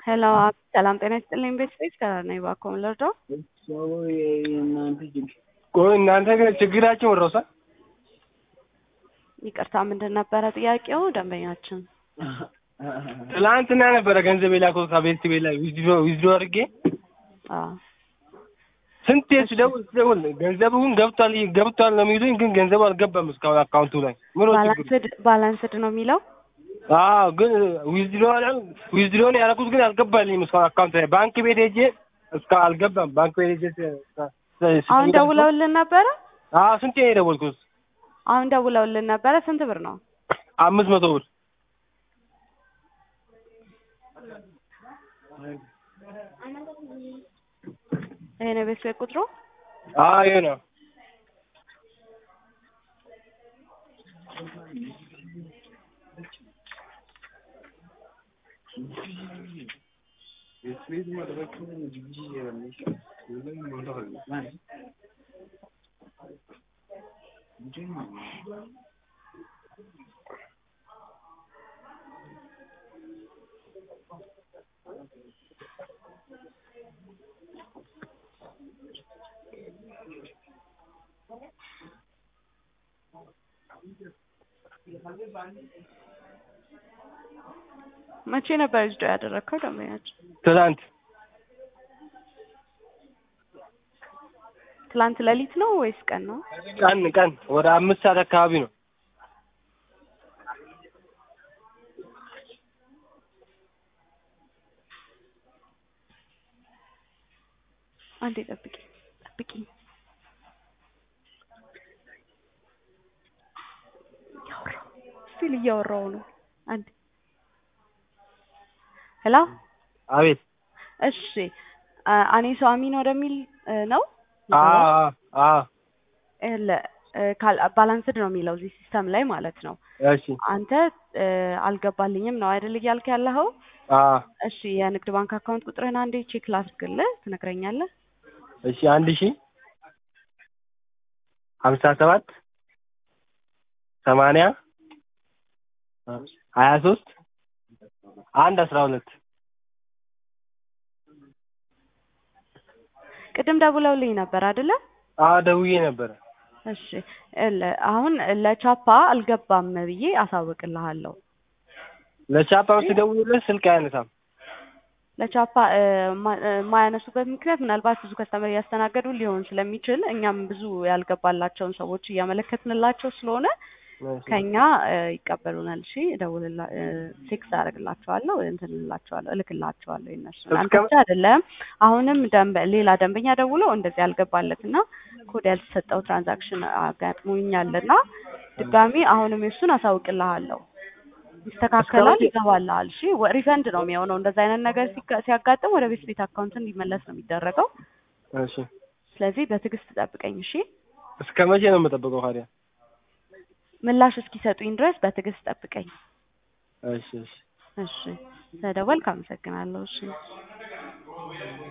ሄሎ ሰላም ጤና ይስጥልኝ ቤተሰብ ከነኝ ባኮም ለርዶ ቆይ እናንተ ግን ችግራችሁ ወሮሳ ይቅርታ ምንድን ነበረ ጥያቄው ደንበኛችን ትላንትና ነበረ ገንዘብ የላከው ከቤት ቤላ ዊዝድሮ አድርጌ ስንት ስደውል ገንዘቡን ገብቷል ነው የሚሉኝ ግን ገንዘቡ አልገባም እስካሁን አካውንቱ ላይ ባላንስድ ነው የሚለው ግን ዊዝድሮ ነው ያደረኩት ግን አልገባልኝም እስካሁን አካውንት ላይ ባንክ ቤት ሄጄ እስካሁን አልገባም ባንክ ቤት ሄጄ አሁን ደውለውልን ነበረ ስንት ነው የደወልኩት አሁን ደውለውልን ነበረ ስንት ብር ነው 500 ብር ይሄ ነው ቤት ቁጥሩ ይሄ ነው መቼ ነበር እጅ ያደረከው ደምያች ትላንት ለሊት ነው ወይስ ቀን ነው ቀን ወደ 5 ሰዓት አካባቢ ነው አንዴ ጠብቂ ሲል እያወራው ነው አንዴ ሄሎ አቤት እሺ አኔሶ አሚን ወደሚል ነው ባላንስድ ነው የሚለው እዚህ ሲስተም ላይ ማለት ነው እሺ አንተ አልገባልኝም ነው አይደል እያልክ ያለኸው እሺ የንግድ ባንክ አካውንት ቁጥርህን አንዴ ቼክ ላድርግልህ ትነግረኛለህ እሺ 1057 80 23 112 ቅድም ደውለውልኝ ነበር አይደለ ደውዬ ነበር እሺ አሁን ለቻፓ አልገባም ብዬ አሳውቅልሃለሁ ለቻፓ ሲደውልልህ ስልክ አያነሳም ለቻፓ ማያነሱበት ምክንያት ምናልባት ብዙ ከስተመር ያስተናገዱ ሊሆን ስለሚችል እኛም ብዙ ያልገባላቸውን ሰዎች እያመለከትንላቸው ስለሆነ ከኛ ይቀበሉናል እሺ ደውልላ ቴክስት አደርግላቸዋለሁ እንትንላቸዋለሁ እልክላቸዋለሁ እነሱ አንተ አይደለም አሁንም ሌላ ደንበኛ ደውሎ እንደዚህ ያልገባለትና ኮድ ያልተሰጠው ትራንዛክሽን አጋጥሞኛልና ድጋሚ አሁንም እሱን አሳውቅልሃለሁ ይስተካከላል ይገባልሃል እሺ ሪፈንድ ነው የሚሆነው እንደዛ አይነት ነገር ሲያጋጥም ወደ ቤት አካውንት እንዲመለስ ነው የሚደረገው እሺ ስለዚህ በትዕግስት ተጠብቀኝ እሺ እስከ መቼ ነው የምጠብቀው ታዲያ ምላሽ እስኪሰጡኝ ድረስ በትዕግስት ጠብቀኝ እሺ ተደወልክ አመሰግናለሁ እሺ